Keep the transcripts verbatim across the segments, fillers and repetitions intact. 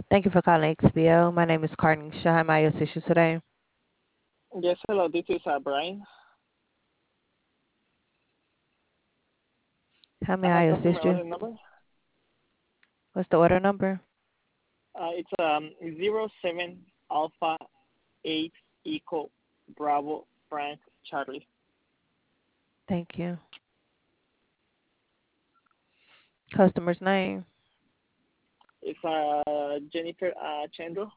Thank you for calling X B L. My name is Carnisha. How may I assist you today? Yes, hello. This is uh, Brian. How may I I have customer assist you? order number. What's the order number? Uh, it's um zero seven Alpha eight Echo Bravo Frank Charlie. Thank you. Customer's name. It's uh Jennifer uh Chandro.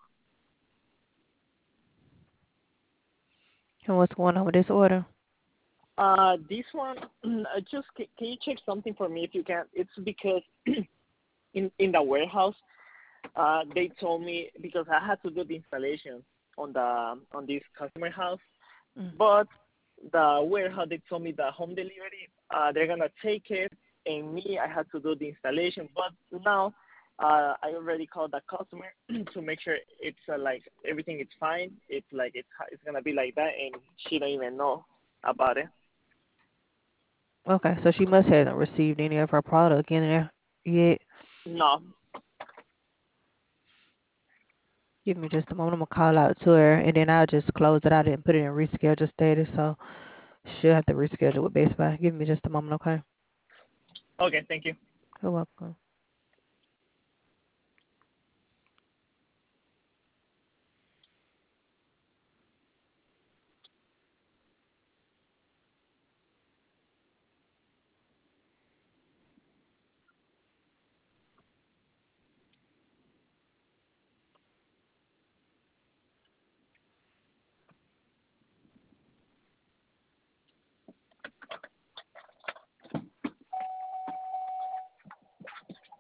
And what's going on with this order? Uh, this one, I just can, can you check something for me if you can? It's because in in the warehouse, uh, they told me because I had to do the installation on the on this customer house. Mm. But the warehouse, they told me the home delivery, uh, they're gonna take it, and me, I had to do the installation. But now, uh, I already called the customer to make sure it's uh, like everything is fine. It's like it's it's gonna be like that, and she don't even know about it. Okay, so she must hasn't received any of her product in there yet. No, Give me just a moment. I'm gonna call out to her, and then I'll just close it out and put it in reschedule status. So she'll have to reschedule with Best Buy. Give me just a moment, okay? okay, thank you. You're welcome.